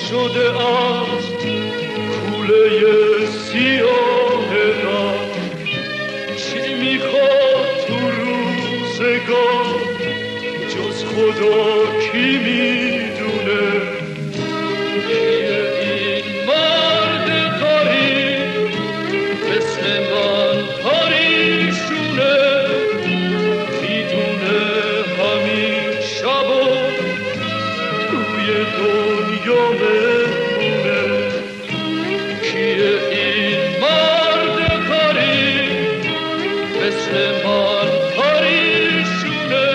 شده از کوله سیاه غم. چی میخواد تو روزگار جز خدا کی میدونه؟ کیه این مرد غریب مثل من پریشونه؟ میدونه همین شبا توی دنیا مهمونه. کیه این مرد غریب مثل من پریشونه؟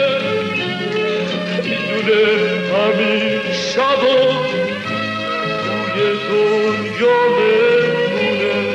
میدونه همین شبا توی دنیا مهمونه.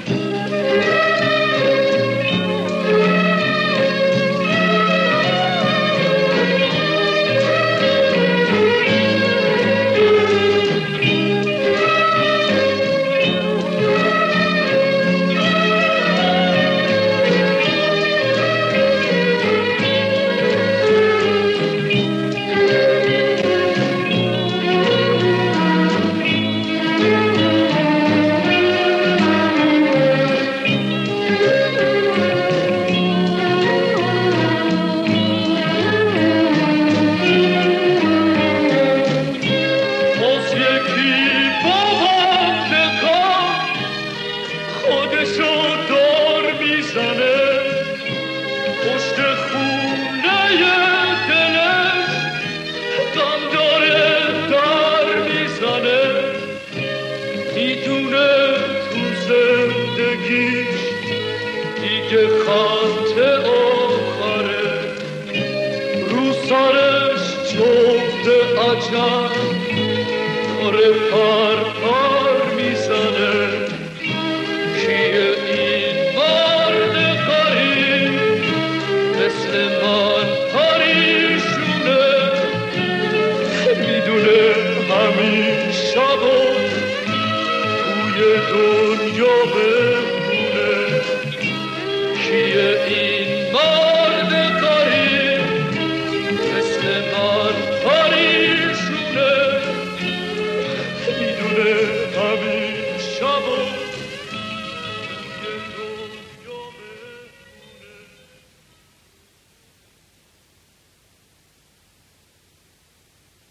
میدونه تو زندگیش دیگه خط آخره، رو سرش جفت عجب داره پر میزنه. کیه این مرد غریب مثل من پریشونه؟ میدونه همین شبا توی دنیا